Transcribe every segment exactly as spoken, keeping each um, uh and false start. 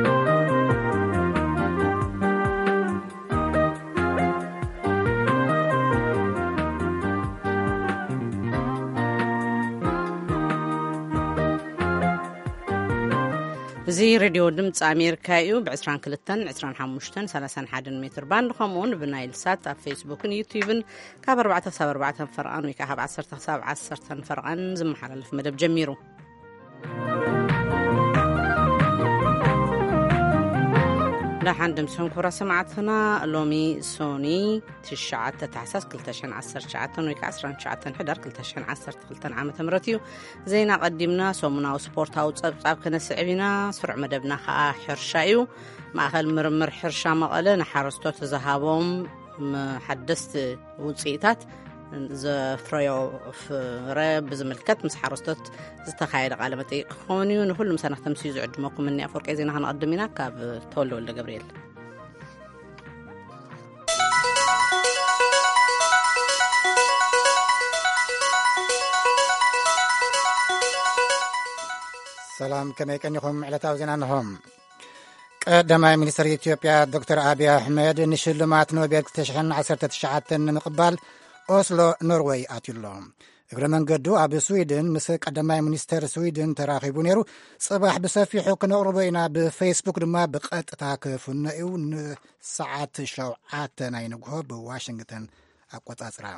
زي راديو دمت أمريكا يو بعشرين كلتن عشرين حمشتن سلسان حدن متر باند خمون بنايل سات على فيسبوك يوتيوب كابر بعث سبر بعث فرقان ويكهب عصرت حساب عصرت فرقان زم حلل في مدب جميرو لحن دمسهم كورا سمعتنا لومي سوني تشعات تحساس كلتشن عصر شعاتن ويك عصران شعاتن حدر كلتشن عصر تخلتن عام تمرتيو زينا قدمنا صومنا وسبورت او صبصاب كنا سعبنا سرع مدبنا خا حرشايو ماخل مرمر حرشا مقله نحرستو تزهابهم حدثت وصيتات زفريو فرب زملكت مس حرستت زتخايد قالمتي خوني ونكل مسنه تمسيز عدمكم مني افرق زينا هنقدمينا كاب تولو ولا جبريل سلام كما يكنكم على تاوزنانهم قدما مينستر إثيوبيا دكتور أبي أحمد نشلمات نوبل تشحن عشرة تشعاتن مقبال أوسلو نروي أتيلهم እግረ መንገዱ ኣብ ስዊድን ምስ ቀዳማይ ሚኒስተር ስዊድን ተራኺቡ ነይሩ ጽባሕ ብሰፊሑ ክነቕርቦ ኢና ብፌስቡክ ድማ ብቐጥታ ክፍነኡ ንሰዓት ሸውዓተ ናይ ንግሆ ብዋሽንግተን ኣቆጻጽራ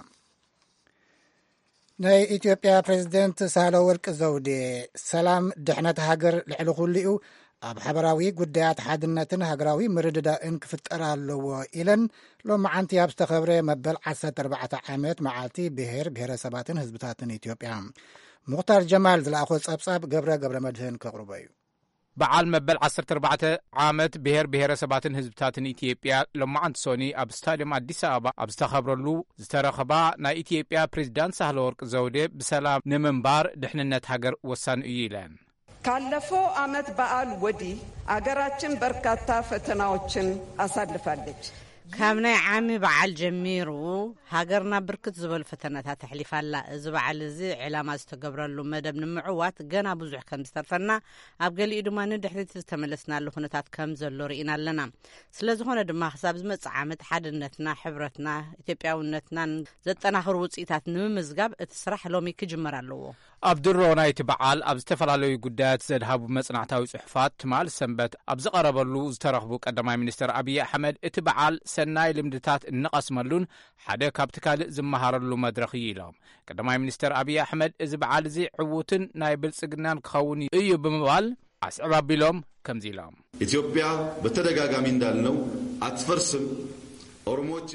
ናይ ኢትዮጵያ ፕሬዝደንት ሳህለወርቅ ዘውዴ ሰላም ድሕነት ሃገር ልዕሊ ኩሉ እዩ ኣብ ሓበራዊ ጉዳያት ሓድነትን ሃገራዊ ምርድዳእን ክፍጠር ኣለዎ ኢለን ሎመዓንቲ ኣብ ዝተኸብረ መበል ዓሰርተ ኣርባዕተ ዓመት መዓልቲ ብሔር ብሔረሰባትን ህዝብታትን ኢትዮጵያ ሙኽታር ጀማል ዝለኣኾ ጸብጻብ ገብረ ገብረ መድህን ከቕርቦ እዩ በዓል መበል ዓሰርተ ኣርባዕተ ዓመት ብሔር ብሔረሰባትን ህዝብታትን ኢትዮጵያ ሎመዓንቲ ሶኒ ኣብ ስታድየም ኣዲስ ኣበባ ኣብ ዝተኸብረሉ ዝተረኸባ ናይ ኢትዮጵያ ፕሬዝዳንት ሳህለወርቅ ዘውዴ ብሰላም ንምንባር ድሕንነት ሃገር ወሳኒ እዩ ኢለን ካለፈው ዓመት በዓል ወዲህ አገራችን በርካታ ፈተናዎችን አሳልፋለች كامنا عامي بعل جميرو هاجرنا بركت زبل فتنات تحليفالا إذا بعل زي علامات تجبر له مدى من معوات جنا بزح كم استرفنا أبقى لي إدمان دحرت استملسنا له خناتات كم زلورينا لنا سلزهون دماغ حساب زمت عامت حدنتنا حبرتنا إثيوبيا ونتنا زتنا خروج إيتات نمزجاب تسرح لومي كجمر له عبد الروناي تبعال أب استفلالوي قدات زدهاب مصنعتاوي صحفات مال سنبت أب زقربلو زترخبو قدماي مينستر أبي أحمد اتبعال سناي لمدتات النقص ملون حدا كابتكال زمهارلو مدرخي لهم قدماي مينستر أبي أحمد إذ بعال زي عوتن نايبل سجنان خوني إيو بموال أسعب بلهم كم زي لهم إثيوبيا بتدقاقا من دالنو أتفرسم أرموت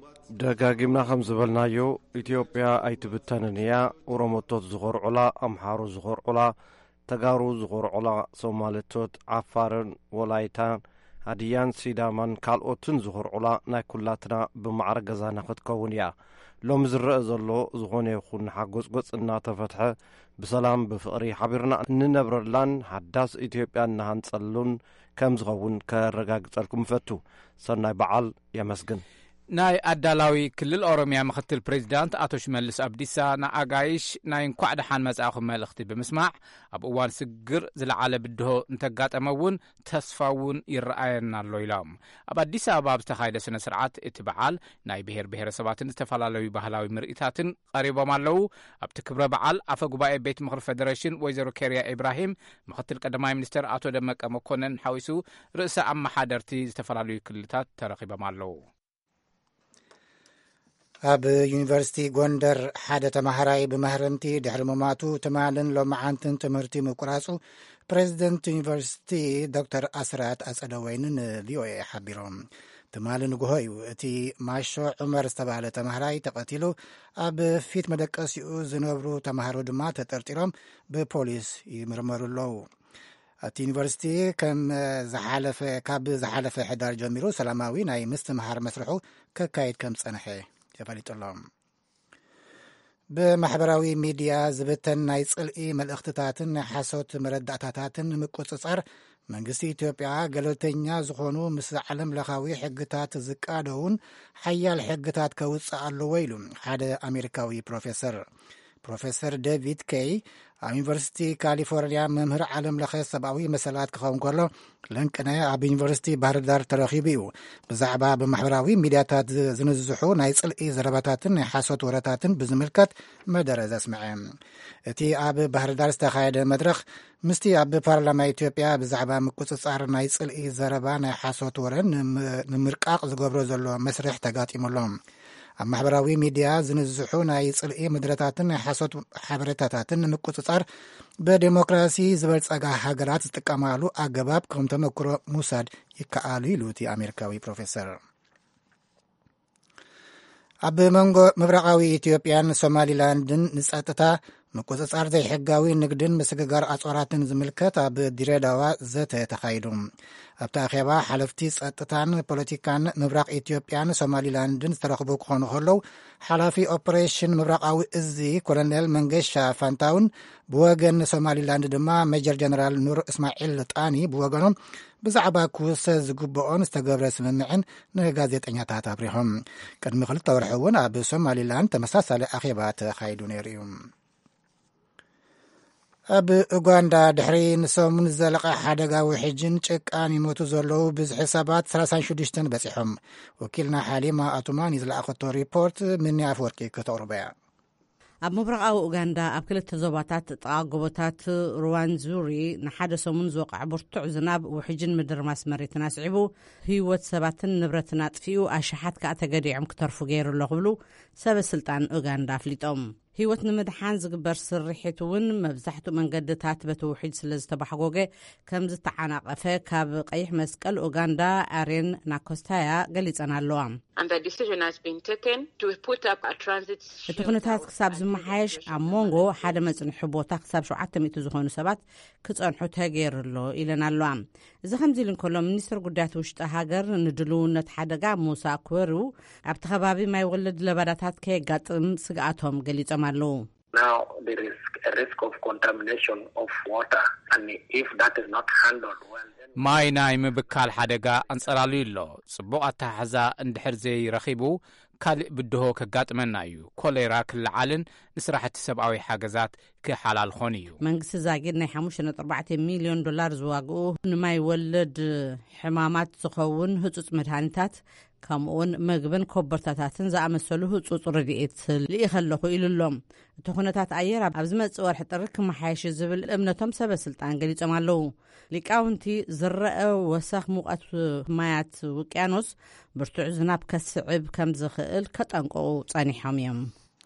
دقاقمنا خمس بلنايو إثيوبيا أيتبتاننيا ورموتوت زغور علا أمحارو زغور علا تقارو زغور علا صومالتوت عفارن ولايتان هديان سيدامان كالوتن زغور علا ناكولاتنا بمعرق زانا خد كونيا لو مزرق زلو زغوني يخون حقوز قوز إنا تفتح بسلام بفقري حبيرنا ننبرلان حداس إثيوبيا نهان صلون كم زغون كرقاق صلكم فتو صناي بعال يمسجن ناي أدلاوي كل الأوروميا مختل بريزيدانت أتوش ملس أبديسا نا أغايش ناي نقعد حان مزاخو مالختي بمسمع أب أوان سجر زلعالة بدهو انتقات أمون تسفاون يرأينا اللويلام أب أديسا أباب استخايدة سنة سرعات اتبعال ناي بهير بهير سباتن استفالالوي بحلاوي مرئيتاتن قريبا مالو أب تكبر بعال أفا قبائي بيت مخر فدريشن ويزارو كيريا إبراهيم مختل قدماي منستر أتو دمك أمكونن حويسو رئيسا أم حادرتي استفالالوي كلتات ترقيبا مالو ኣብ ዩኒቨርሲቲ ጎንደር ሓደ ተማሃራይ ብመህረምቲ ድሕሪ ምማቱ ትማልን ሎመዓንትን ትምህርቲ ምቁራፁ ፕሬዚደንት ዩኒቨርሲቲ ዶክተር ኣስራት ኣጸደወይንን ቪኦኤ ሓቢሮም ትማል ንግሆ እዩ እቲ ማሾ ዑመር ዝተባሃለ ተማሃራይ ተቐቲሉ ኣብ ፊት መደቀሲኡ ዝነብሩ ተማሃሮ ድማ ተጠርጢሮም ብፖሊስ ይምርመሩ ኣለዉ እቲ ዩኒቨርሲቲ ከም ዝሓለፈ ካብ ዝሓለፈ ሕዳር ጀሚሩ ሰላማዊ ናይ ምስትምሃር መስርሑ ከካይድ ከም ጸንሐ ተፈሊጡሎም ብማሕበራዊ ሚድያ ዝበተን ናይ ጽልኢ መልእኽትታትን ሓሶት መረዳእታታትን ምቁፅጻር መንግስቲ ኢትዮጵያ ገለልተኛ ዝኾኑ ምስ ዓለም ለኻዊ ሕግታት ዝቃደውን ሓያል ሕግታት ከውፅእ ኣለዎ ኢሉ ሓደ ኣሜሪካዊ ፕሮፌሰር ፕሮፌሰር ዴቪድ ኬይ ኣብ ዩኒቨርሲቲ ካሊፎርንያ መምህር ዓለም ለኸ ሰብኣዊ መሰላት ክኸውን ከሎ ለንቅነ ኣብ ዩኒቨርሲቲ ባህርዳር ተረኺቡ እዩ። ብዛዕባ ብማሕበራዊ ሚድያታት ዝንዝሑ ናይ ጽልኢ ዘረባታትን ናይ ሓሶት ወረታትን ብዝምልከት መደረ ዘስምዐ እቲ ኣብ ባህርዳር ዝተኻየደ መድረኽ ምስቲ ኣብ ፓርላማ ኢትዮጵያ ብዛዕባ ምቁፅጻር ናይ ጽልኢ ዘረባ ናይ ሓሶት ወረን ንምርቃቕ ዝገብሮ ዘሎ መስርሕ ተጋጢሙሎም ኣብ ማሕበራዊ ሚድያ ዝንዝሑ ናይ ጽልኢ ምድረታትን ናይ ሓሶት ሓበሬታታትን ንምቁፅጻር ብዴሞክራሲ ዝበልጸጋ ሃገራት ዝጥቀማሉ ኣገባብ ከም ተመክሮ ሙሳድ ይከኣሉ ኢሉ እቲ ኣሜሪካዊ ፕሮፌሰር። ኣብ መንጎ ምብራቃዊ ኢትዮጵያን ሶማሊላንድን ንጸጥታ ምቁፅጻር ዘይሕጋዊ ንግድን ምስግጋር ኣጾራትን ዝምልከት ኣብ ድሬዳዋ ዘተ ተኻይዱ። ኣብቲ ኣኼባ ሓለፍቲ ጸጥታን ፖለቲካን ምብራቕ ኢትዮጵያን ሶማሊላንድን ዝተረኽቡ ክኾኑ ከለዉ ሓላፊ ኦፐሬሽን ምብራቃዊ እዙ ኮሎኔል መንገሻ ፋንታውን ብወገን ሶማሊላንድ ድማ ሜጀር ጀነራል ኑር እስማዒል ጣኒ ብወገኖም ብዛዕባ ክውሰ ዝግብኦን ዝተገብረ ስምምዕን ንጋዜጠኛታት ኣብሪሖም ቅድሚ ክልተ ወርሒ እውን ኣብ ሶማሊላንድ ተመሳሳሊ ኣኼባ ተኻይዱ ነይሩ እዩ። ኣብ ኡጋንዳ ድሕሪ ንሰሙን ዘለቐ ሓደጋዊ ሕጅን ጭቃን ይሞቱ ዘለዉ ብዙሒ ሰባት ሰላሳ ወሽተ በፂሖም። ወኪልና ሓሊማ ኣቱማን ዝለኣኸቶ ሪፖርት ምኒ ኣፍወርቂ ከተቕርበ እያ። ኣብ ምብራቃዊ ኡጋንዳ ኣብ ክልተ ዞባታት ጥቓ ጎቦታት ሩዋንዙሪ ንሓደ ሰሙን ዝወቕዕ ብርቱዕ ዝናብ ውሕጅን ምድርማስ መሬትን ኣስዒቡ ህይወት ሰባትን ንብረትን ኣጥፊኡ ኣሽሓት ከዓ ተገዲዖም ክተርፉ ገይሩ ኣሎ ክብሉ ሰበስልጣን ኡጋንዳ ኣፍሊጦም። ህይወት ንምድሓን ዝግበር ስርሒት እውን መብዛሕትኡ መንገድታት በቲ ውሕጅ ስለ ዝተባሕጎገ ከም ዝተዓናቐፈ ካብ ቀይሕ መስቀል ኡጋንዳ ኣሬን ናኮስታያ ገሊፀን ኣለዋ። እቲ ኩነታት ክሳብ ዝመሓየሽ ኣብ ሞንጎ ሓደ መፅንሒ ቦታ ክሳብ ሸውዓተ ሚእቲ ዝኾኑ ሰባት ክፀንሑ ተገይሩሎ ኢለን ኣለዋ። እዚ ከምዚ ኢሉ እንከሎ ሚኒስትር ጉዳያት ውሽጢ ሃገር ንድልውነት ሓደጋ ሙሳ ክወሩ ኣብቲ ከባቢ ማይ ወለድ ለባዳታት ከየጋጥም ስግኣቶም ገሊፆም ኣለዉ። Now there is a risk of contamination of water and if that is not handled well then ማይ ናይ ምብካል ሓደጋ አንጸላልዩ ኣሎ። ጽቡቕ ኣተሓሕዛ እንድሕር ዘይረኺቡ ካልእ ብድሆ ከጋጥመና እዩ። ኮሌራ ክለዓልን ንስራሕቲ ሰብኣዊ ሓገዛት ክሓላልኾን እዩ። መንግስቲ ዛጊድ ናይ ሓሙሽተ ነጥቢ ኣርባዕተ ሚልዮን ዶላር ዝዋግኡ ንማይ ወለድ ሕማማት ዝኸውን ህጹጽ መድሃኒታት ከምኡውን ምግብን ኮበርታታትን ዝኣመሰሉ ህጹጽ ረድኤት ልኢኸለኹ ኢሉሎም። እቲ ኩነታት ኣየር ኣብ ዝመጽእ ወርሒ ጥሪ ክመሓየሽ ዝብል እምነቶም ሰበስልጣን ገሊፆም ኣለዉ። ሊቃውንቲ ዝረአ ወሰኽ ሙቐት ማያት ውቅያኖስ ብርቱዕ ዝናብ ከስዕብ ከም ዝኽእል ከጠንቅቑ ጸኒሖም እዮም።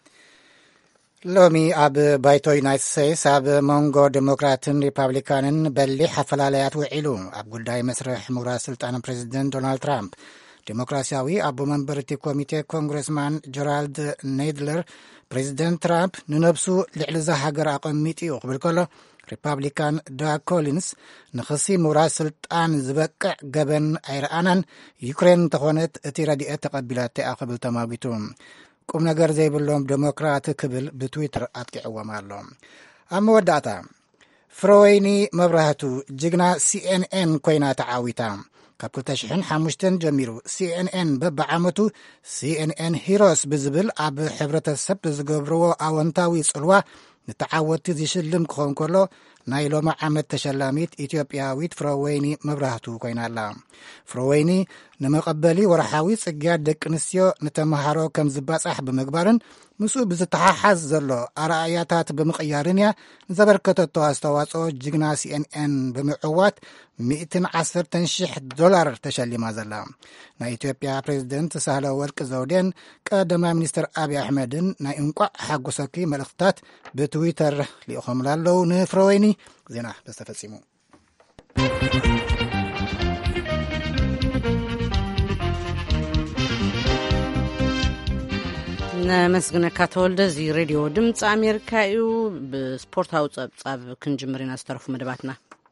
ሎሚ ኣብ ባይቶ ዩናይትድ ስቴትስ ኣብ መንጎ ዴሞክራትን ሪፐብሊካንን በሊሕ ኣፈላላያት ውዒሉ ኣብ ጉዳይ መስርሕ ምውራድ ስልጣን ፕሬዚደንት ዶናልድ ትራምፕ ዴሞክራሲያዊ ኣቦ መንበር እቲ ኮሚቴ ኮንግረስማን ጀራልድ ኔድለር ፕሬዚደንት ትራምፕ ንነብሱ ልዕሊ ዛ ሃገር ኣቐሚጡ እዩ ክብል ከሎ ሪፐብሊካን ዳግ ኮሊንስ ንኽሲ ምውራድ ስልጣን ዝበቅዕ ገበን ኣይረኣናን ዩክሬን እንተኾነት እቲ ረድኤት ተቐቢላተ እያ ክብል ተማጊቱ ቁም ነገር ዘይብሎም ዴሞክራት ክብል ብትዊተር ኣጥቂዕዎም ኣሎ። ኣብ መወዳእታ ፍሮወይኒ መብራህቱ ጅግና ሲኤንኤን ኮይና ተዓዊታ ካብ ክልተ ሽሕን ሓሙሽተን ጀሚሩ ሲኤንኤን በብዓመቱ ሲኤንኤን ሂሮስ ብዝብል ኣብ ሕብረተሰብ ዝገብርዎ ኣወንታዊ ጽልዋ ንተዓወቲ ዝሽልም ክኸውን ከሎ ናይ ሎማ ዓመት ተሸላሚት ኢትዮጵያዊት ፍሮወይኒ መብራህቱ ኮይናላ። ፍሮወይኒ ንመቐበሊ ወርሓዊ ጽግያት ደቂ ኣንስትዮ ንተምሃሮ ከም ዝባጻሕ ብምግባርን ምስኡ ብዝተሓሓዝ ዘሎ ኣረኣያታት ብምቕያርን እያ ንዘበርከተቶ ኣስተዋጽኦ ጅግና ሲኤንኤን ብምዕዋት ሚእትን ዓሰርተን ሽሕ ዶላር ተሸሊማ ዘላ። ናይ ኢትዮጵያ ፕሬዚደንት ሳህለ ወርቂ ዘውዴን ቀዳማይ ሚኒስትር ኣብዪ ኣሕመድን ናይ እንቋዕ ሓጎሰኪ መልእኽትታት ብትዊተር ሊኢኾምላ ኣለዉ። ንፍሮወይኒ ዜና በስተፈጺሙ ነመስግነካ ተወልደ እዚ ሬድዮ ድምፂ ኣሜሪካ እዩ። ብስፖርታዊ ጸብጻብ ክንጅምር ኢና ዝተረፉ መደባትና።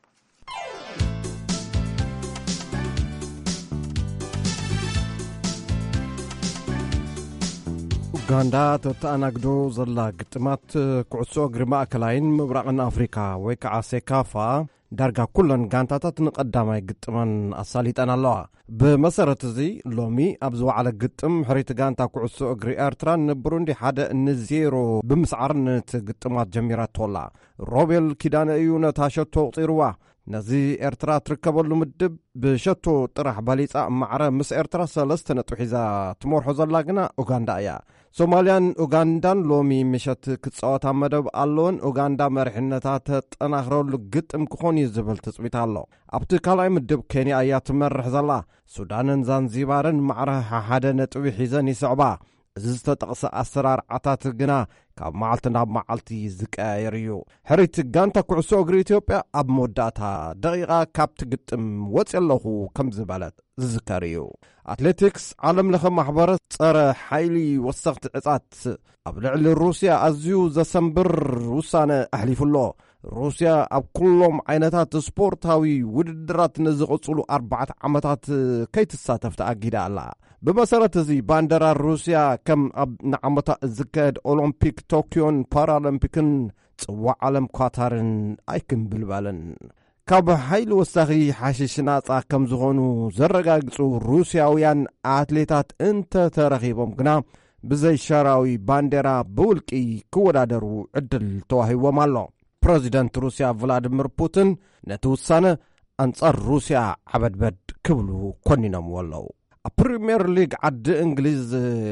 ኡጋንዳ ተተኣናግዶ ዘላ ግጥማት ኩዕሶ እግሪ ማእከላይን ምብራቕን ኣፍሪካ ወይ ከዓ ሴካፋ ዳርጋ ኩለን ጋንታታት ንቀዳማይ ግጥመን ኣሳሊጠን ኣለዋ ብመሰረት እዚ ሎሚ ኣብ ዝወዓለ ግጥም ሕሪት ጋንታ ኩዕሶ እግሪ ኤርትራ ንብሩንዲ ሓደ ንዜሮ ብምስዓር ነቲ ግጥማት ጀሚራት ተወላ ሮቤል ኪዳነ እዩ ነታ ሸቶ ወቕጢርዋ ነዚ ኤርትራ ትርከበሉ ምድብ ብሸቶ ጥራሕ ባሊፃ ማዕረ ምስ ኤርትራ ሰለስተ ነጥቢ ሒዛ ትመርሖ ዘላ ግና ኡጋንዳ እያ ሶማልያን ኡጋንዳን ሎሚ ምሸት ክጻወታ መደብ ኣለዎን ኡጋንዳ መሪሕነታ ተጠናኽረሉ ግጥም ክኾን እዩ ዝብል ትፅቢት ኣሎ ኣብቲ ካልኣይ ምድብ ኬንያ እያ ትመርሕ ዘላ ሱዳንን ዛንዚባርን ማዕረ ሓደ ነጥቢ ሒዘን ይስዕባ እዚ ዝተጠቕሰ ኣሰራርዓታት ግና ካብ መዓልቲ ናብ መዓልቲ ዝቀያየር እዩ ሕሪት ጋንታ ኩዕሶ እግሪ ኢትዮጵያ ኣብ መወዳእታ ደቂቓ ካብቲ ግጥም ወፂ ኣለኹ ከም ዝበለት ዝዝከር እዩ ኣትሌቲክስ ዓለም ለኸ ማሕበረት ጸረ ሓይሊ ወሰኽቲ ዕጻት ኣብ ልዕሊ ሩስያ ኣዝዩ ዘሰንብር ውሳነ ኣሕሊፉሎ ሩስያ ኣብ ኩሎም ዓይነታት ስፖርታዊ ውድድራት ንዝቕጽሉ ኣርባዕተ ዓመታት ከይትሳተፍ ተኣጊዳ ኣላ ብመሰረት እዚ ባንደራ ሩስያ ከም ኣብ ንዓመታ ዝካየድ ኦሎምፒክ ቶኪዮን ፓራኦሎምፒክን ጽዋዕ ዓለም ኳታርን ኣይክንብልባልን ካብ ሓይሊ ወሳኺ ሓሽሽ ናጻ ከም ዝኾኑ ዘረጋግጹ ሩስያውያን ኣትሌታት እንተተረኺቦም ግና ብዘይ ሸራዊ ባንዴራ ብውልቂ ክወዳደሩ ዕድል ተዋሂቦም ኣሎ ፕሬዚደንት ሩስያ ቭላድሚር ፑቲን ነቲ ውሳነ ኣንጻር ሩስያ ዓበድበድ ክብሉ ኮኒኖምዎ ኣለዉ ኣብ ፕሪምየር ሊግ ዓዲ እንግሊዝ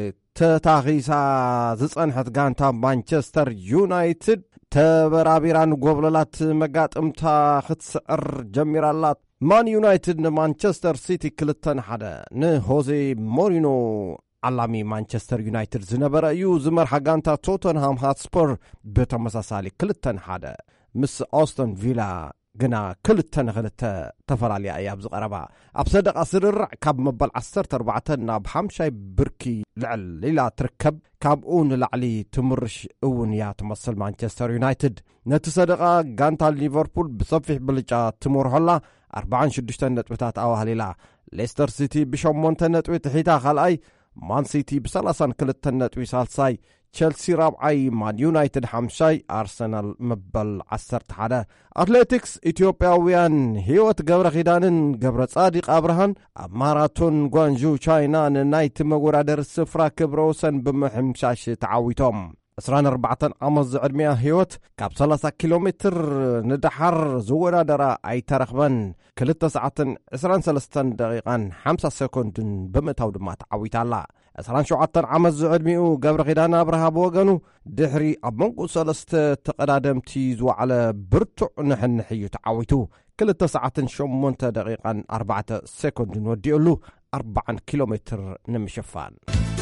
ተታኺሳ ዝጸንሐት ጋንታ ማንቸስተር ዩናይትድ ተበራቢራን ጎብለላት መጋጥምታ ክትስዕር ጀሚራላት ማን ዩናይትድ ንማንቸስተር ሲቲ ክልተን ሓደ ንሆዜ ሞሪኖ ዓላሚ ማንቸስተር ዩናይትድ ዝነበረ እዩ ዝመርሓ ጋንታ ቶተንሃም ሃትስፐር ብተመሳሳሊ ክልተን ሓደ ምስ ኦስተን ቪላ ግና ክልተን ክልተ ተፈላለያ እያ ብዝቐረባ ኣብ ሰደቓ ስርርዕ ካብ መበል ዓሰርተ ኣርባዕተ ናብ ሓምሻይ ብርኪ ልዕል ኢላ ትርከብ ካብኡ ንላዕሊ ትምርሽ እውን እያ ትመስል ማንቸስተር ዩናይትድ ነቲ ሰደቓ ጋንታ ሊቨርፑል ብሰፊሕ ብልጫ ትመርሖላ ኣርባዓን ሽዱሽተ ነጥብታት ኣዋህሊላ ሌስተር ሲቲ ብሸሞንተ ነጥቢ ትሒታ ካልኣይ ማን ሲቲ ብሰላሳን ክልተን ነጥቢ ሳልሳይ ቸልሲ ራብዓይ ማን ዩናይትድ ሓምሻይ ኣርሰናል መበል ዓሰርተ ሓደ ኣትሌቲክስ ኢትዮጵያውያን ህይወት ገብረ ኺዳንን ገብረ ጻዲቕ ኣብርሃን ኣብ ማራቶን ጓንዡ ቻይና ንናይቲ መወዳደሪ ስፍራ ክብረ ወሰን ብምሕምሻሽ ተዓዊቶም عشرين أربعة ዓመት ዝዕድሚያ ህይወት ካብ ሰላሳ ኪሎ ሜትር ንድሓር ዝወዳደራ ኣይተረኽበን ክልተ ሰዓትን عشرين وثلاثة ደቂቃን خمسة ሰኮንድን ብምእታው ድማ ተዓዊታላ عشرين وسبعة ዓመት ዝዕድሚኡ ገብረ ኺዳን ኣብርሃ ወገኑ ድሕሪ ኣብ መንጎ ሰለስተ ተቀዳደምቲ ዝወዓለ ብርቱዕ ንሕንሕ እዩ ተዓዊቱ ክልተ ሰዓትን ሸሞንተ ደቂቃን أربعة ሰኮንድን ወዲኡሉ أربعين ኪሎ ሜትር ንምሽፋን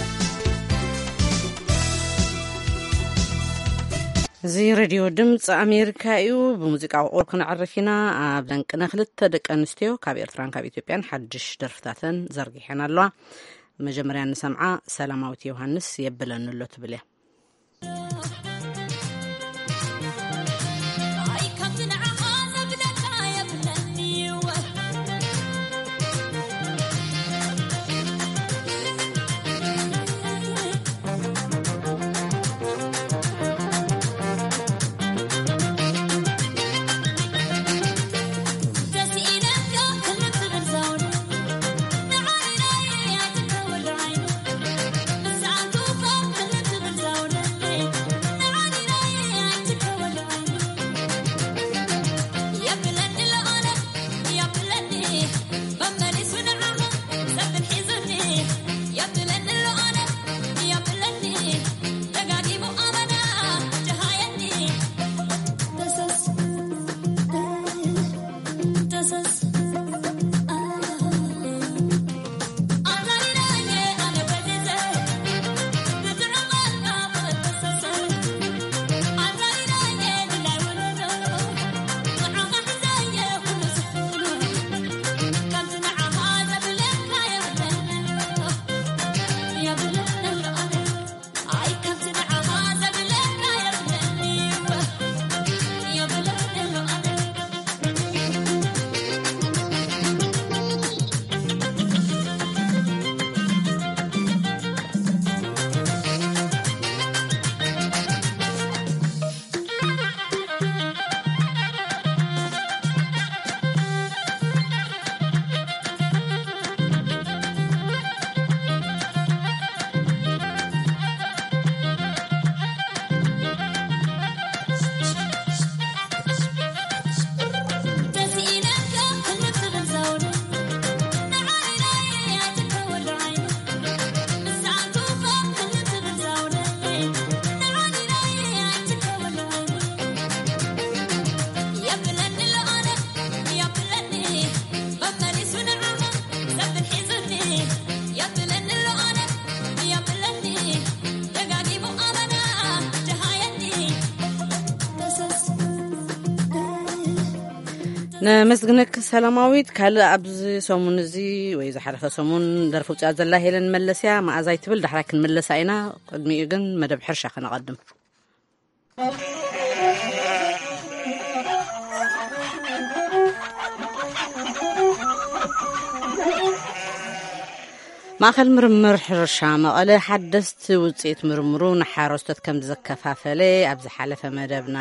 زي راديو دمص أمريكا يو بموسيقى أوركن عرفينا أبلن كنا خلت دك أنستيو كابي إرتران كابي إثيوبيان حدش درفتاتن زرقي حنا الله مجمريان سمعة سلامات يوهانس يبلن اللوت بليه نمسግነክ ሰላማዊት ካልእ ኣብዚ ሰሙን እዚ ወይ ዝሓለፈ ሰሙን ደርፊ ውፅኣ ዘላ ሄለን መለስያ ማእዛይ ትብል ዳሕራ ክንመለሳ ኢና ቅድሚኡ ግን መደብ ሕርሻ ከነቐድም ማእኸል ምርምር ሕርሻ መቐለ ሓደስቲ ውፅኢት ምርምሩ ንሓረስቶት ከም ዘከፋፈለ ኣብ ዝሓለፈ መደብና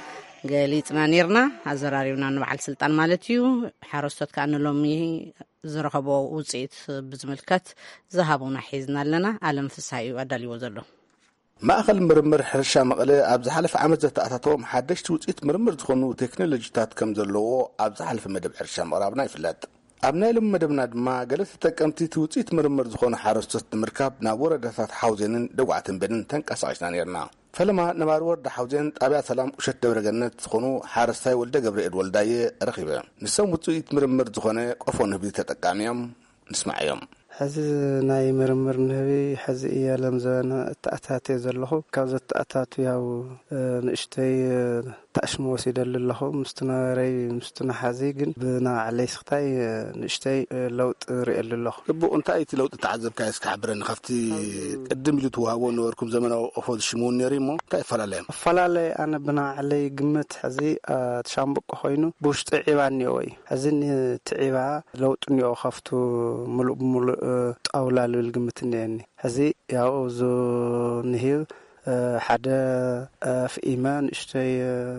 ገሊፅና ነርና ኣዘራሪብና ንበዓል ስልጣን ማለት እዩ ሓረስቶት ከዓ ንሎሚ ዝረኸቦ ውፅኢት ብዝምልከት ዝሃቡና ሒዝና ኣለና ኣለም ፍሳሐ እዩ ኣዳልይዎ ዘሎ ማእኸል ምርምር ሕርሻ መቐለ ኣብ ዝሓለፈ ዓመት ዘተኣታተዎም ሓደሽቲ ውፅኢት ምርምር ዝኾኑ ቴክኖሎጂታት ከም ዘለዎ ኣብ ዝሓለፈ መደብ ሕርሻ ምቕራብና ይፍለጥ ኣብ ናይ ሎም መደብና ድማ ገለ ተጠቀምቲ ውፅኢት ምርምር ዝኾኑ ሓረስቶት ንምርካብ ናብ ወረዳታት ሓውዜንን ደጓዕትን በንን ተንቀሳቒስና ነርና ፈለማ ነባር ወረዳ ሓውዜን ጣብያ ሰላም ቁሸት ደብረገነት ዝኾኑ ሓረስታይ ወልደ ገብርኤል ወልዳየ ረኺበ ንሶም ውፅኢት ምርምር ዝኾነ ቆፎ ንህቢ ተጠቃሚዮም ንስማዕ እዮም ሕዚ ናይ ምርምር ንህቢ ሕዚ እየ ለምዘበነ እተኣታትየ ዘለኹ ካብ ዘተኣታቱ ያው ንእሽተይ ተኣሽሞ ወሲደሉ ኣለኹ ምስቲ ነበረይ ምስቲ ናሓዚ ግን ብናባዕለይ ስኽታይ ንእሽተይ ለውጢ ሪኤሉ ኣለኹ ግቡእ እንታይ እቲ ለውጢ ተዓዘብካዮ እስካ ሓብረኒ ካብቲ ቅድም ኢሉ ትዋሃቦ ነበርኩም ዘመናዊ ቆፎ ዝሽሙን ነይሩ እሞ እንታይ ይፈላለየ ኣፈላለየ ኣነ ብናባዕለይ ግምት ሕዚ ተሻምበቆ ኮይኑ ብውሽጢ ዒባ እኒኦ እዩ ሕዚ እቲ ዒባ ለውጢ እኒኦ ካብቱ ሙሉእ ብሙሉእ ጣውላ ልብል ግምት እኒአኒ ሕዚ ያው ዞ ንሂብ ሓደ ፍኢማ ንእሽተይ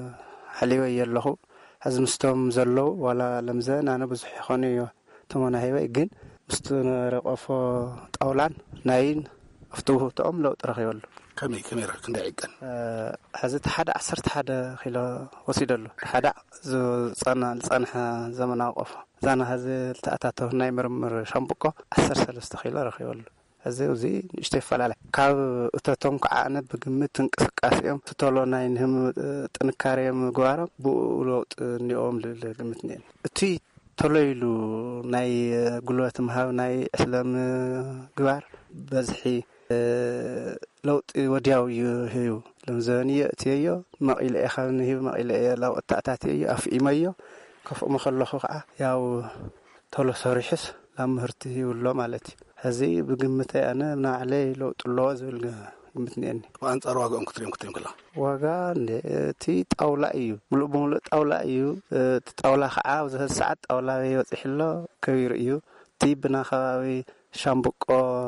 ሓሊወ የለኹ ሕዚ ምስቶም ዘለው ዋላ ለምዘን ኣነ ብዙሕ ይኾነ እዩ ተሞና ሂበይ ግን ምስቲ ረቆፎ ጣውላን ናይን ኣብቲ ውህብቶኦም ለውጢ ረኺበሉ ከመይ ከመይ ክንደይ ይቀን ሕዚ እቲ ሓደ ዓሰርተ ሓደ ኪሎ ወሲደሉ ሓደ ዝፀና ዝፀንሐ ዘመናዊ ቆፎ ዛና ሕዚ ተኣታተው ናይ ምርምር ሻምብቆ ዓሰርተ ሰለስተ ኪሎ ረኺበሉ ሕዚ እዚ ንእሽተይ ይፈላለ ካብ እቶቶም ከዓ ኣነ ብግምት እንቅስቃሴኦም ትተሎ ናይ ንህም ጥንካሬኦም ምግባሮም ብኡ ለውጢ እኒኦም ልብል ግምት እኒአኒ እቲ ተሎ ኢሉ ናይ ጉልበት ምሃብ ናይ ዕስለም ግባር በዝሒ ለውጢ ወዲያው ይህዩ ለምዘንየ እትየዮ መቒለ እየ ካብ ንሂብ መቒለ እየ ለውጢ ተኣታትየ ኣፍኢመዮ ከፍኡ መኸለኹ ከዓ ያው ተሎ ሰሪሕስ ናብ ምህርቲ ይውሎ ማለት እዩ ሕዚ ብግምተይ ኣነ ናባዕለይ ለውጢ ኣለዎ ዝብል ግምት እኒአኒ ወኣንጻር ዋጋኦም ክትሪኦም ክትሪኦም ከላ ዋጋ እቲ ጣውላ እዩ ሙሉእ ብሙሉእ ጣውላ እዩ እቲ ጣውላ ከዓ ኣብዚ ሰዓት ጣውላ ይወፅሕሎ ከቢሩ እዩ እቲ ብና ከባቢ ሻምብቆ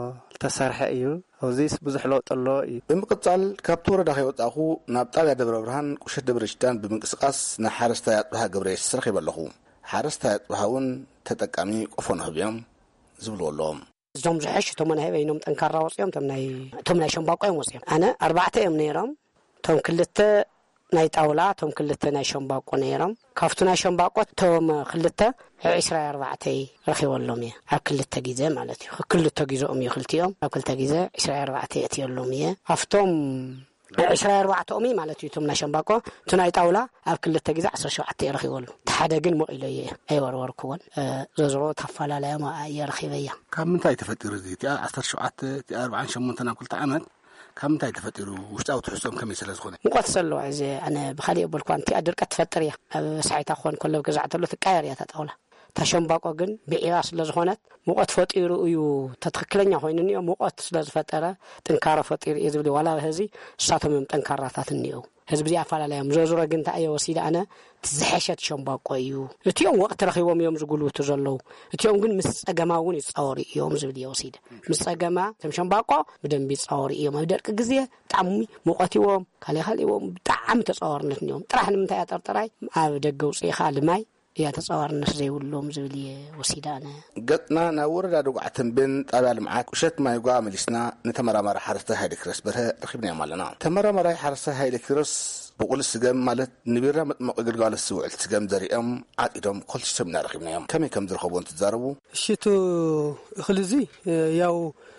ተሰርሐ እዩ ኣብዚስ ብዙሕ ለውጢ ኣለዎ እዩ ብምቕጻል ካብቲ ወረዳ ከይወጻኹ ናብ ጣብያ ደብረ ብርሃን ቁሸት ደብረ ሽዳን ብምንቅስቓስ ናይ ሓረስታይ ኣፅባሃ ገብረየስ ረኺበ ኣለኹ ሓረስታይ ኣፅባሃ እውን ተጠቃሚ ቆፎ ንህብዮም ዝብልዎ ኣለዎም እዞም ዝሐሽ እቶም ናይ በይኖም ጠንካራ ወፅኦም እቶም ናይ እቶም ናይ ሸምባቆ እዮም ወፅኦም ኣነ ኣርባዕተ እዮም ነይሮም እቶም ክልተ ናይ ጣውላ እቶም ክልተ ናይ ሸምባቆ ነይሮም ካብቱ ናይ ሸምባቆ እቶም ክልተ ዒስራ ኣርባዕተ ረኺበሎም እየ ኣብ ክልተ ግዜ ማለት እዩ ክልተ ግዜኦም እዩ ክልቲኦም ኣብ ክልተ ግዜ ዒስራ ኣርባዕተ እትየሎም እየ ኣብቶም ዒስራ ኣርባዕተ ኦሚ ማለት እዩ እቶም ናይ ሸምባቆ እቲ ናይ ጣውላ ኣብ ክልተ ግዜ ዓሰርተ ሸውዓተ ረኺበሉ ሓደ ግን መቒለ እየ ኣይወርወርኩዎን ዘዝሮ ተፈላለየ የረኺበ እያ ካብ ምንታይ ተፈጢሩ እዚ እቲኣ ዓሰርተ ሸውዓተ እቲኣ ኣርባዓን ሸሞንተን ኣብ ክልተ ዓመት ካብ ምንታይ ተፈጢሩ ውሽጣዊ ትሕዝቶም ከመይ ስለ ዝኾነ ሙቐት ዘለዎ እዚ ኣነ ብኻሊእ ኣበልኳ እቲኣ ድርቀት ትፈጥር እያ ኣብ ሳዒታ ክኾን ከሎ ገዛዕተሎ ትቃየር እያ ተጣውላ ታሸምባቆ ግን ብዒባ ስለ ዝኾነት ሙቐት ፈጢሩ እዩ ተትክክለኛ ኮይኑ እኒኦ ሙቐት ስለ ዝፈጠረ ጥንካረ ፈጢሩ እዩ ዝብል ዋላ ህዚ እሳቶም እዮም ጠንካራታት እኒኦ ህዝቢ እዚኣ ኣፈላለዮም ዘዝሮ ግን እንታይ እየ ወሲደ ኣነ ትዝሐሸት ሸምባቆ እዩ እቲኦም ወቕቲ ረኺቦም እዮም ዝጉልብቱ ዘለዉ እቲኦም ግን ምስ ፀገማ እውን ይፃወሩ እዮም ዝብል እየ ወሲደ ምስ ፀገማ እቶም ሸምባቆ ብደንቢ ይፃወሩ እዮም ኣብ ደርቂ ግዜ ብጣዕሚ ሙቐት ይዎም ካሊእ ካሊእ ይዎም ብጣዕሚ ተፃዋርነት እኒኦም ጥራሕ ንምንታይ ኣጠርጥራይ ኣብ ደገ ውፅኢኻ ልማይ እያ ተፃዋርነት ዘይብሎም ዝብል እየ ወሲደ ኣነ ገጥና ናብ ወረዳ ደጉዓትን ብን ጣብያ ልምዓት ቁሸት ማይጓ መሊስና ንተመራማሪ ሓረስታይ ሃይለ ኪሮስ በርሀ ረኺብናዮም ኣለና ተመራማራይ ሓረስታይ ሃይለ ኪሮስ ብቁል ስገም ማለት ንቢራ መጥመቂ ግልጋሎት ዝውዕል ስገም ዘሪኦም ዓጢዶም ኮልሲሶም ኢና ረኺብናዮም ከመይ ከም ዝረኸብዎም ትዛረቡ እሽቱ እኽሊ እዚ ያው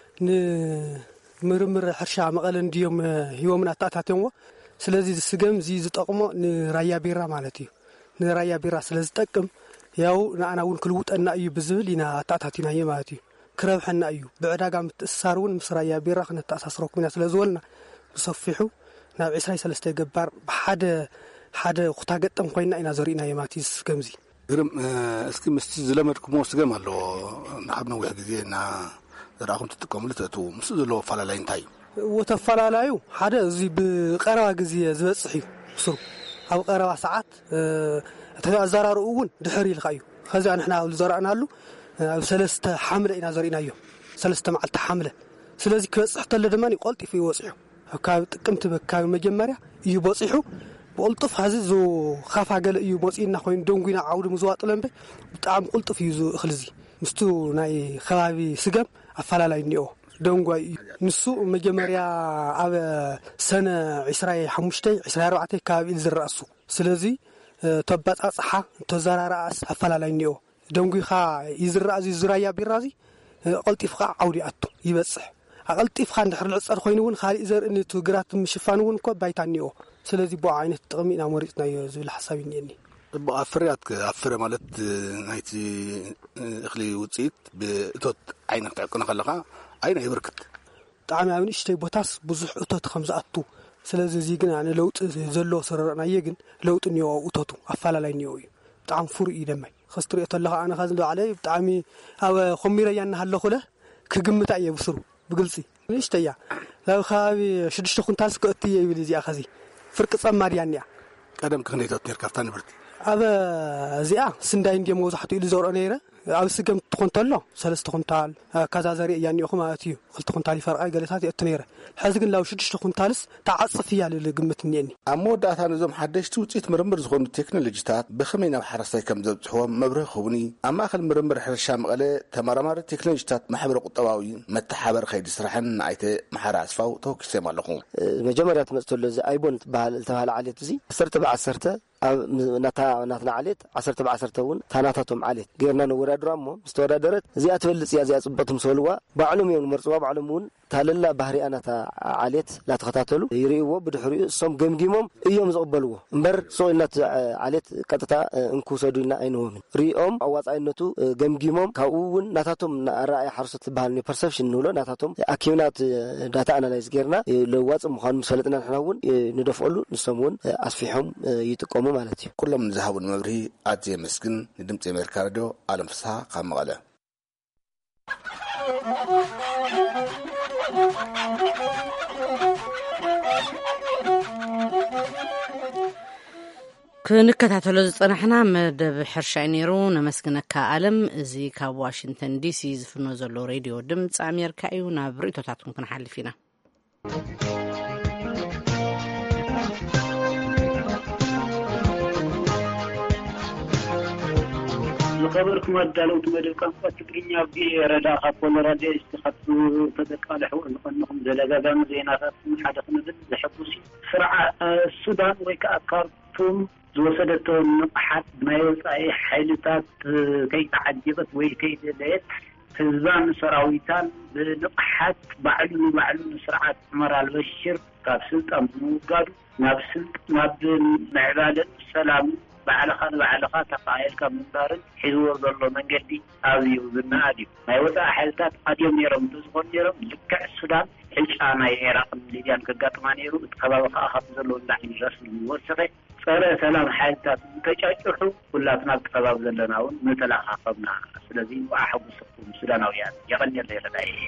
ንምርምር ሕርሻ መቐለ እንድዮም ሂቦምና ተኣታትዮምዎ ስለዚ ስገም እዚ ዝጠቕሞ ንራያ ቢራ ማለት እዩ ንራያ ቢራ ስለ ዝጠቅም ያው ንኣና እውን ክልውጠና እዩ ብዝብል ኢና ተኣታቲና እየ ማለት እዩ ክረብሐና እዩ ብዕዳጋ ምትእስሳር እውን ምስ ራያ ቢራ ክንተኣሳስረኩም ኢና ስለ ዝበልና ብሰፊሑ ናብ ዒስራ ሰለስተ ገባር ብሓደ ሓደ ኩታ ገጠም ኮይና ኢና ዘሪእና እየ ማለት እዩ ስገምዚ ግርም እስኪ ምስቲ ዝለመድኩሞ ስገም ኣሎ ንዓብነ ወይ ግዜና ራኹም ትጥቀሙሉ ተቱ ምስ ዘሎ ፈላላይ እንታይ ወተፈላላዩ ሓደ እዚ ብቀረባ ግዜ ዝበጽሕ እዩ ስሩ ኣብ ቀረባ ሰዓት ተዛራርኡ እውን ድሕሪ ኢልካ እዩ ከዛ ንሕና ኣብ ዘራእናሉ ኣብ ሰለስተ ሓምለ ኢና ዘሪናዮ ሰለስተ መዓልቲ ሓምለ ስለዚህ ክበጽሕ ተለ ድማ ይቆልጥፍ ይወጽሑ ካብ ጥቅምት በካብ መጀመርያ እዩ በጽሑ በቁልጥፍ ሃዚ ዞ ካፋ ገለ እዩ ሞጺና ኮይኑ ደንጉና ዓውድ ምዝዋጥለምበ በጣም ቁልጥፍ እዩ እኽልዚ ምስቱ ናይ ከባቢ ስገም ኣፈላላይ ኒኦ ደንጓይ ንሱ መጀመርያ ኣብ ሰነ عشرين وخمسة عشرين وأربعة ከባቢ ዝራእሱ ስለዚህ ተባጻጽሓ ተዘራራስ ኣፈላላይ ኒኦ ደንጉኻ ይዝራእዚ ዝራያ ቢራዚ ቆልጥፍኻ ዓውዲ ኣቱ ይበጽሕ ኣቀልጥፍኻ እንድሕር ልዕጸር ኮይኑውን ካልእ ዘርእኒ ትግራት ምሽፋን እውን ኮ ባይታኒኦ ስለዚህ ቦ ዓይነት ጥቕሚና መሪጽናዮ ዝብል ሐሳብ ይኒኒ በአፍሪያት አፍረ ማለት ናይቲ እኽሊ ውጽኢት ብእቶት ዓይነት ተዕቅነ ከለኻ አይና ይብርክት ጣዕሚ ኣብ ንእሽተይ ቦታስ ብዙሕ እቶት ከም ዝኣቱ ስለዚህ እዚ ግን ኣነ ለውጥ ዘሎ ሰረርናየ ግን ለውጥ ኒኦ እቶቱ ኣፈላላይ ኒኦ እዩ ጣዕም ፍሩይ ይደማይ خستري ተለኻ ኣነ ካዝ ለዓለ ጣዕሚ ኣብ ኾሚረያና ሃለኹለ ክግምታ እየ ብስሩ ብግልጺ ንእሽተያ ላው ኻቢ ሽድሽተ ኩንታል ስከእት ይብል እዚኣ ኸዚ ፍርቅ ጸማርያንያ ቀደም ክነይታት ነር ካፍታ ንብርቲ ኣብ እዚኣ ስንዳይ እንደ መውዛሕቱ ኢሉ ዘርኦ ነይረ ኣብ ስገም ትኾንተሎ ሰለስተ ኩንታል ካዛ ዘርኢ ያኒኹ ማለት እዩ ክልተ ኩንታል ይፈርቃ ገለታት እት ነይረ ሕዚ ግን ላው ሽድሽተ ኩንታልስ ተዓጽፍ ያለ ግምት ንየኒ ኣብ መወዳእታ ነዞም ሓደሽቲ ውጽኢት ምርምር ዝኾኑ ቴክኖሎጂታት ብኸመይ ናብ ሓረስታይ ከም ዘብጽሕዎም መብርህ ኸውኒ ኣብ ማእኸል ምርምር ሕርሻ መቐለ ተመራማሪ ቴክኖሎጂታት ማሕበረ ቁጠባዊ መተሓበር ከይዲ ስራሕን ንኣይተ መሓራ ኣስፋው ተወኪሶም ኣለኹ መጀመርያ ትመጽተሎ እዚ ኣይቦን ትበሃል ተባሃለ ዓሌት እዚ عشرة بعشرة ናታ ናትና ዓሌት عشرة بعشرة እውን ታናታቶም ዓሌት ገርና ነው ወዳድራሞ ምስተወዳደረት እዚኣ ትበልጽ ያ እዚኣ ጽበቱም ሰልዋ ባዕሎም እዮም መርጽዋ ባዕሎም እውን ታለላ ባህሪያ ናታ ዓሌት ላተኸታተሉ ይሪእዎ ብድሕሪኡ እሶም ገምጊሞም እዮም ዝቕበልዎ እምበር ሶኢልናት ዓሌት ቀጥታ እንኩሰዱና አይነውምን ሪኦም ኣዋጻይነቱ ገምጊሞም ካብኡ እውን ናታቶም ራእይ ሓርሶት ዝበሃል ነው ፐርሰፕሽን ንብሎ ናታቶም ኣኪምናት ዳታ አናላይዝ ገርና ለዋጽ ምዃኑ ሰለጥና ንሕና እውን ንደፍቀሉ ንሶም እውን ኣስፊሖም ይጥቀሙ ማለት እዩ ኩሎም ዝሃቡን መብርሂ ኣዝየ መስግን ንድምፂ ኣሜሪካ ሬድዮ ዓለም ፍስሓ ካብ መቐለ ክንከታተሎ ዝጸናሕና መደብ ሕርሻ ነይሩ ነመስግነካ ዓለም እዚ ካብ ዋሽንግተን ዲሲ ዝፍኖ ዘሎ ሬድዮ ድምፂ ኣሜሪካ እዩ ናብ ርእቶታትኩም ክንሓልፍ ኢና خبركم ادالوت مدبكم فتقرينيا بردا خاطر راديو استخدت تدقالح انكم زلغاغام زينات حدث نزل زحبوسي فرع السودان ويكاكارتوم زوسدته نقحت ما يوصاي حيلتات كي تعجبت وي كي دلت فزان سراويتان بنقحت بعلو بعلو سرعات عمر البشر كابسلت اموغاد نابسلت ناب معباده سلام بعلقة بعلقة تقايل كمنبار حزور ظلوا من قلبي أبيو بالنادي ما يوضع حالتات قديم يرم تزغن يرم لكع السودان حلش آنا يعراق الليجان كقاطمان يرو اتقبابخ أخذ ظلوا اللحين رسل الموسقي صار سلام حالتات متجاجحو كلاتنا اتقباب ظلناون متلاقى قبنا سلذي وأحب السقوم سودانويات يغني الليلة دائه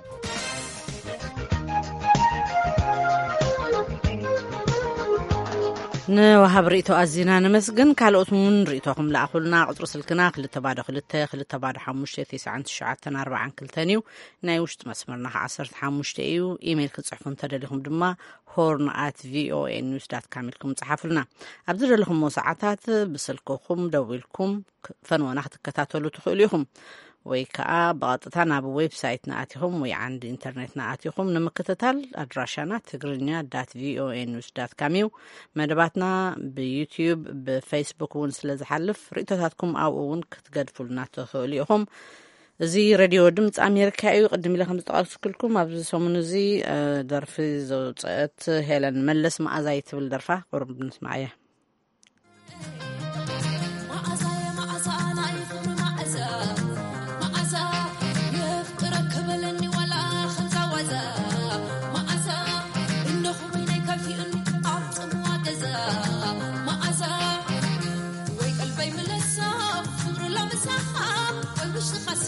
نوهب رئيتو أزينا نمسجن كالوت من رئيتوهم لأخلنا عطر سلكنا خل تبادل خل التا خل تبادل حمشة تسعة تشعة أربعة كل تانيو نايوشت مسمرنا عصرت حمشة إيو إيميل كل صحفون تدلهم دما هورن at v o n news dot com لكم صحفلنا أبدر لهم مساعدات بسلكوكم دويلكم فنوانا كتاتولو تخليهم ويكا بغطتنا بويب سايت ناتهم ويعند انترنت ناتهم نمكتتال أدراشانا تقرنيا دات في او ان نيوز دات كاميو مدباتنا بيوتيوب بفيسبوك ونسلز حلف رئيتاتكم او اون كتقدفلنا تخليهم زي راديو دمت أمريكا أيو قدم لكم تقالس كلكم أبزي سومن زي درفي زوجات هيلان ملس ما أزايت بالدرفة قرب نسمعيه ما أزا ويقلبي من الساعة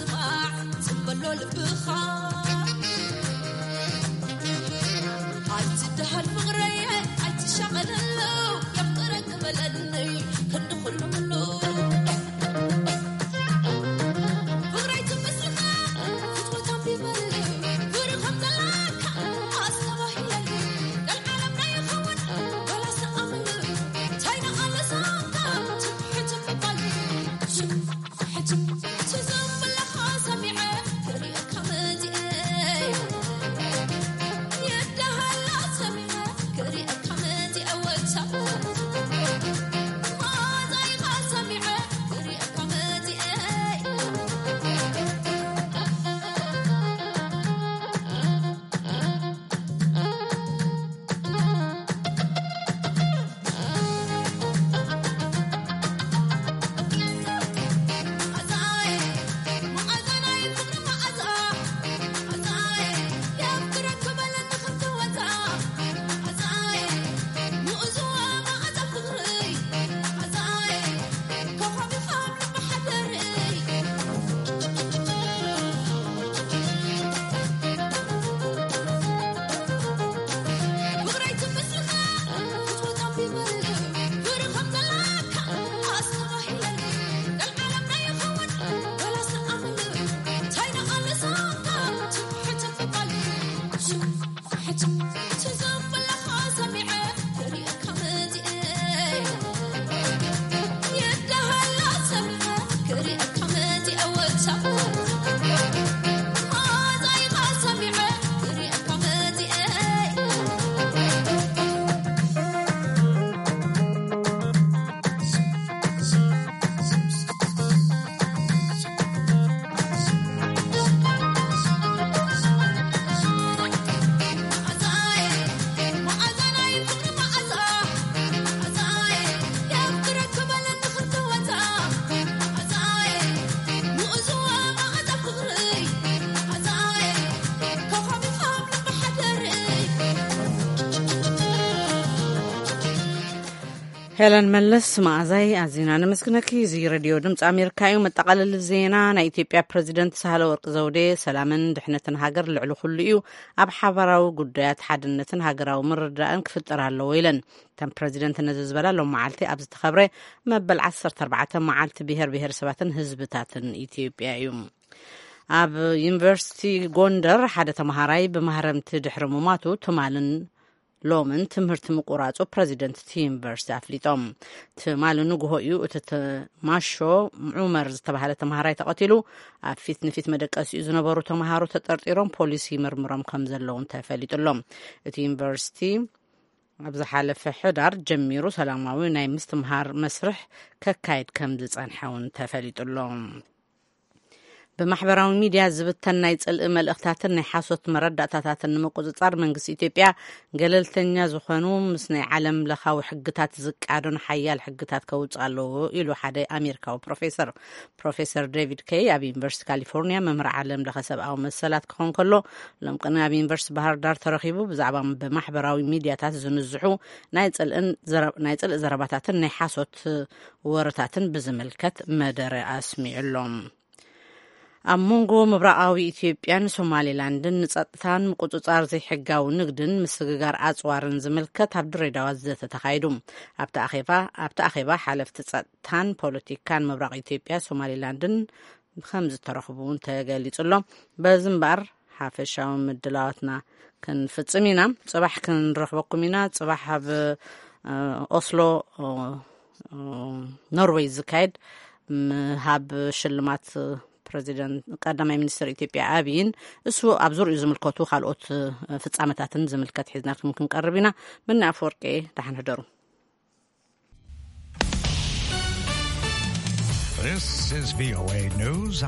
هلن ملس معزي عزينا نمسكنكي زي راديو دمص أمريكا يوم التقلل الزينا نا إثيوبيا بريزيدنت سهل ورق زودي سلامن دحنتن هاجر لعلو خليو أب حبراو قديات حدنتن هاجراو مردان كفتر هالويلن تم بريزيدنت نززبلا لو معالتي أبز تخبري مبل عصر تربعة معالت بهر بهر سباتن هزبتاتن إثيوبيا يوم أب يونيفرسيتي غوندر حدا تمهاراي بمهرمت دحرموماتو تمالن لومن تمهرت مقراصو بريزيدنت تيم فيرس افليتوم تمالن غويو تتماشو عمر زتبهاله تمهاراي تقتلو افيت نفيت مدقاس يزنبرو تمهارو تطرطيرون بوليسي مرمرم كمزلون تفليطلهم اليونيفرسيتي ابز حالف حدار جميرو سلاماوي ناي مستمهار مسرح ككايد كم زصنحون تفليطلهم بمحبراون ميديا زبتن ناي صلق ملእኽታትን ናይ ሓሶት መረዳእታታትን ንምቁፅጻር መንግስቲ ኢትዮጵያ ገለልተኛ ዝኾኑ ምስ ናይ ዓለም ለኻዊ ሕግታት ዝቃዶን ሓያል ሕግታት ከውጻለዎ ኢሉ ሓደ ኣሜሪካዊ ፕሮፌሰር ፕሮፌሰር ዴቪድ ኬይ ኣብ ዩኒቨርሲቲ ካሊፎርኒያ መምህር ዓለም ለኸ ሰብኣዊ መሰላት ክኾን ከሎ ሎም ቅድሚ ኣብ ዩኒቨርሲቲ ባህር ዳር ተረኺቡ ብዛዕባ ብማሕበራዊ ሚድያታት ዝንዝሑ ናይ ጽልእን ናይ ጽልእ ዘረባታትን ናይ ሓሶት ወረታትን ብዝምልከት መደረ ኣስሚዕሎም ኣሞንጎ ምብራቃዊ ኢትዮጵያን ሶማሊላንድን ንጸጥታን ምቁጽጻር ዘይሕጋዊ ንግድን ምስግጋር ኣጽዋርን ዝምልከት ኣብ ድሬዳዋ ዝተተኻይዱ ኣብታ ኣኼባ ኣብታ ኣኼባ ሓለፍቲ ጸጥታን ፖለቲካን ምብራቅ ኢትዮጵያ ሶማሊላንድን ከም ዝተረኽቡን ተገሊጹሎም በዝምባር ሓፈሻዊ ምድላዋትና ክንፍጽም ኢና ጽባሕ ክንረኽበኩም ኢና ጽባሕ ኣብ ኦስሎ ኖርዌይ ዝካየድ ሃብ ሽልማት بريزيدنت قدامي منستر إثيوبيا أبين اسو أبزور يزملكتو خالقوت فتصامتاتن زملكت حزنات ممكن قربينا من أفوركي دحن هدرو. This is V O A News.